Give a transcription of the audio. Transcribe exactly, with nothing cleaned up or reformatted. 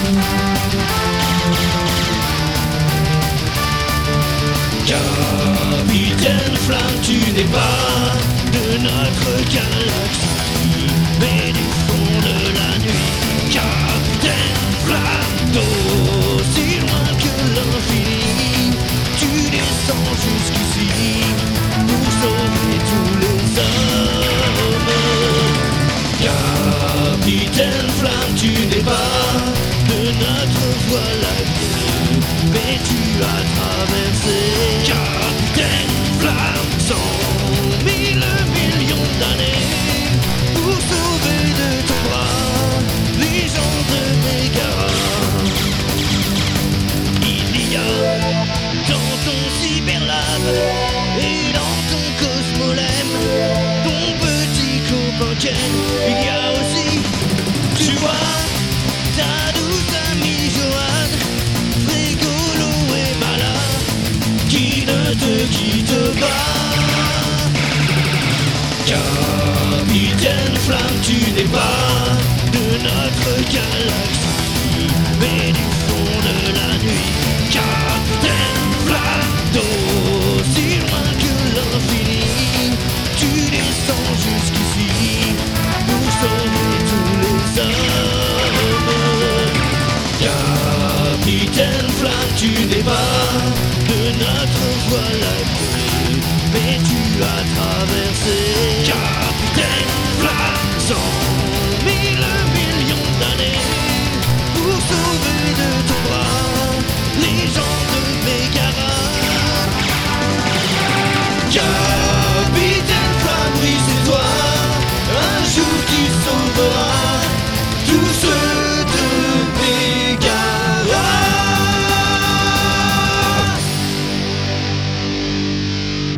Capitaine Flamme, tu n'es pas de notre galaxie, mais du fond de la nuit. Capitaine Flamme, d'aussi loin que l'infini, tu descends jusqu'ici pour sauver tous les hommes. Capitaine Flamme, tu n'es pas de notre voie lactée, mais tu as traversé. Capitaine Flamme, cent mille millions d'années pour sauver de ton bras les gens de Megara. Il y a dans ton cyberlab et dans ton cosmolème ton petit copain Ken. Il y a aussi, tu vois, ta douce amie Joanne, rigolo et malin, qui ne te quitte pas. Capitaine Flamme, tu n'es pas de notre galaxie, mais du fond de la nuit. Capitaine Flamme, d'aussi loin que l'infini, tu descends jusqu'ici pour sauver tous les hommes. Capitaine Flamme, tu n'es pas de notre voie lactée, mais tu as traversé. Capitaine Flamme, cent mille millions d'années pour sauver